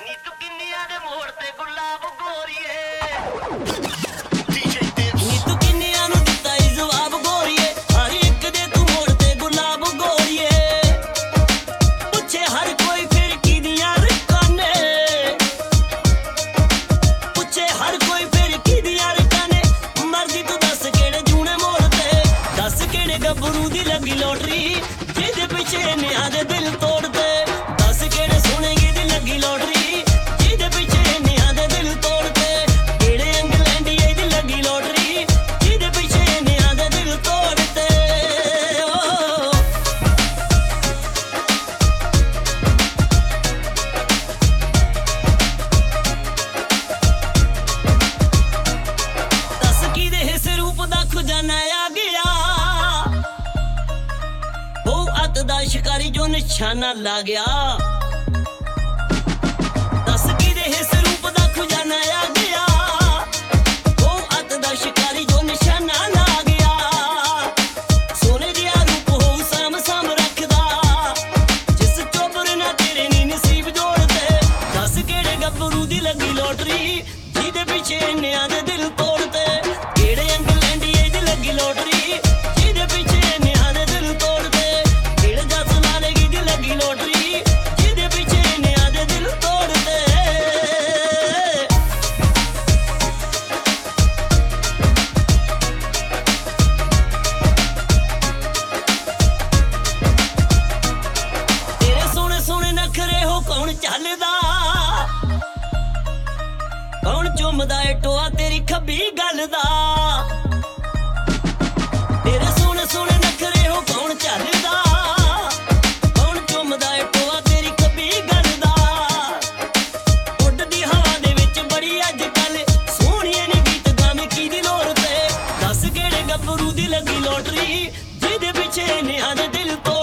ਨੀ ਤੂੰ ਕਿੰਨੀਆਂ ਦੇ ਮੋੜ ਤੇ ਗੁਲਾਬ ਗੋਰੀਏ ਨੀ ਤੂੰ ਕਿੰਨਿਆਂ ਨੂੰ ਦਿੱਤਾ ਈ ਜਵਾਬ ਗੋਰੀਏ ਹਰ ਇੱਕ ਦੇ ਤੂੰ ਮੋੜ ਤੇ ਗੁਲਾਬ ਗੋਰੀਏ ਪੁੱਛੇ ਹਰ ਕੋਈ ਫਿਰ ਕਿਹਦੀਆਂ ਰਕਾਂ ਨੇ ਪੁੱਛੇ ਹਰ ਕੋਈ ਫਿਰ ਕਿਹਦੀਆਂ ਰਕਾਂ ਨੇ ਮਰਜ਼ੀ ਤੂੰ ਦੱਸ ਕਿਹੜੇ ਜੂਨੇ ਮੋੜ ਤੇ ਦੱਸ ਕਿਹੜੇ ਗੱਭਰੂ ਦੀ ਲੱਗੀ ਲੋਟਰੀ ਜਿਹਦੇ ਪਿੱਛੇ ਨਿਆਂ ਦੇ ਦਿਲ ਤੋੜਦੇ ਦੱਸ ਕਿਹੜੇ ਸੋਹਣੇਗੀ ਦੀ ਲੱਗੀ ਲੋਟਰੀ ਜਿਹਦੇ ਪਿੱਛੇ ਨਿਆਂ ਦੇ ਦਿਲ ਤੋੜਦੇ ਕਿਹੜੇ ਇੰਗਲੈਂਡੀਏ ਦੀ ਲੱਗੀ ਲੋਟਰੀ ਜਿਹਦੇ ਪਿੱਛੇ ਨਿਆਂ ਦੇ ਦਿਲ ਤੋੜਦੇ ਓ ਦੱਸ ਕਿਹਦੇ ਇਸ ਰੂਪ ਦਾ ਖਜ਼ਾਨਾ ਆ ਗਿਆ ਉਹ ਅੱਤ ਦਾ ਸ਼ਿਕਾਰੀ ਜੋ ਨਿਸ਼ਾਨਾ ਲਾ ਗਿਆ ਦੱਸ ਕਿਹਦੇ ਇਸ ਰੂਪ ਦਾ ਖਜ਼ਾਨਾ ਆ ਗਿਆ ਉਹ ਅੱਤ ਦਾ ਸ਼ਿਕਾਰੀ ਜੋ ਨਿਸ਼ਾਨਾ ਲਾ ਗਿਆ ਸੋਨੇ ਜਿਹਾ ਰੂਪ ਹੋਊ ਸਾਮ ਸਾਮ ਰੱਖਦਾ ਜਿਸ ਚੋਬਰ ਨਾ ਤੇਰੇ ਨੀ ਨਸੀਬ ਜੋੜਦੇ ਦੱਸ ਕਿਹੜੇ ਗੱਭਰੂ ਦੀ ਲੱਗੀ ਲੋਟਰੀ ਜਿਹਦੇ ਪਿੱਛੇ ਨਿਆਂ ਦੇ ਦਿਲ ਤੋੜਦੇ ਕਿਹੜੇ ਇੰਗਲੈਂਡੀਏ ਦੀ ਲੱਗੀ ਲੋਟਰੀ ਜਿਹਦੇ ਪਿੱਛੇ ਨਿਆਂ ਦੇ ਦਿਲ ਤੋੜਦੇ ਕਿਹੜੇ ਜੱਸ ਲਾਲੇਗੀ ਦੀ ਲੱਗੀ ਲੋਟਰੀ ਜਿਹਦੇ ਪਿੱਛੇ ਨਿਆਂ ਦੇ ਦਿਲ ਤੋੜਦੇ ਤੇਰੇ ਸੋਹਣੇ ਸੋਹਣੇ ਨਖਰੇ ਹੋ ਕੌਣ ਚੱਲਦਾ ਕੌਣ ਚੁੰਮਦਾ ਏ ਟੋਆ ਤੇਰੀ ਖੱਬੀ ਗੱਲ ਦਾ ਤੇਰੇ ਸੋਹਣੇ ਸੋਹਣੇ ਨਖਰੇ ਹੋ ਕੌਣ ਚੱਲਦਾ ਕੌਣ ਚੁੰਮਦਾ ਏ ਟੋਆ ਤੇਰੀ ਖੱਬੀ ਗੱਲ ਦਾ ਉੱਡਦੀ ਹਵਾ ਦੇ ਵਿੱਚ ਬੜੀ ਅੱਜ ਕੱਲ ਸੋਹਣੀਏ ਨੀ ਗੀਤ ਗਾਵੇਂ ਕਿਹਦੀ ਲੋੜ ਤੇ ਦੱਸ ਕਿਹੜੇ ਗੱਭਰੂ ਦੀ ਲੱਗੀ ਲੋਟਰੀ ਜਿਹਦੇ ਪਿੱਛੇ ਨਿਆਂ ਦੇ ਦਿਲ ਤੋਂ